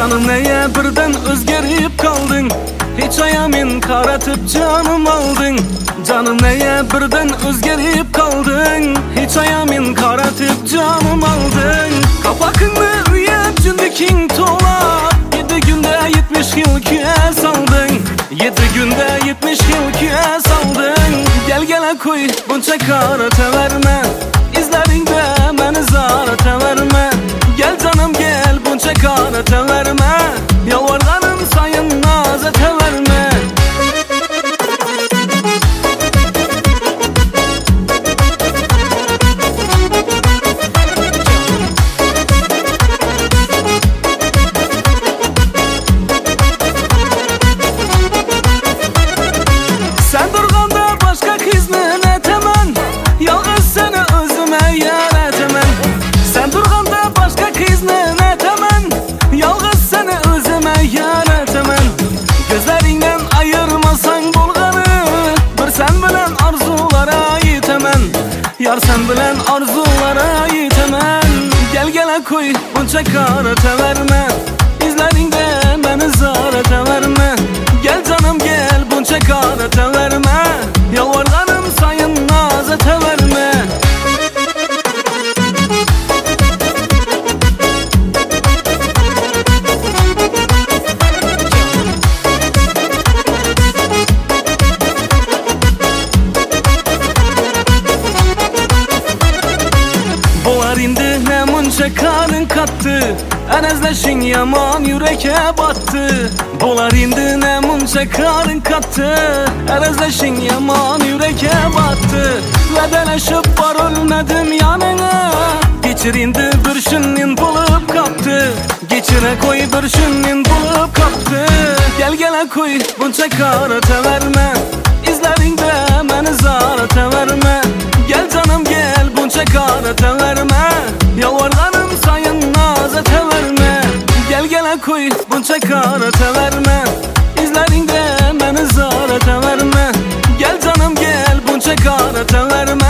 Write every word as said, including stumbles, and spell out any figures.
Canım neye birden özgerip kaldın? Hiç ayamin karatıp canım aldın. Canım neye birden özgerip kaldın? Hiç ayamin karatıp canım aldın. Kapakını üyep cündikin tola. Yedi günde yetmiş yıl küye saldın. Yedi günde yetmiş yıl küye saldın. Gel gele koy bunca karata verme. İzlerinde beni zarata verme. Gel canım gel bunca karata verme. Yalvarlarım sayın nazete verme. Sen durganda başka kızını etemem. Yalnız seni özüme yer etemem. Sen durganda başka kızını etemem. Yalnız seni özüme yer etemem. Gözlerinden ayırmasan bolganı. Bir sen bilen arzulara yitemem. Yar sen bilen arzulara yitemem. Gel gele koy bunca karata verme. İzlerinden beni zarata verme. Gel canım gel bunca karata verme. Yalvarlarım sayın nazete verme. Bolar indi ne munca karın kattı. Enezleşin yaman yüreke battı. Bolar indi ne munca karın kattı. Enezleşin yaman yüreke battı. Vedeleşip var ölmedim yanına. Geçir indi bir şunnin bulup kaptı. Geçire koy bir şunnin bulup kaptı. Gel gele koy bunca karata verme. İzlerinde beni zarata verme. Gel canım gel bunca karata verme. Yalvarlarım sayın nazete verme. Gel gele koy bunca karata verme. İzlerinde beni zarata verme. Gel canım gel bunca karata verme.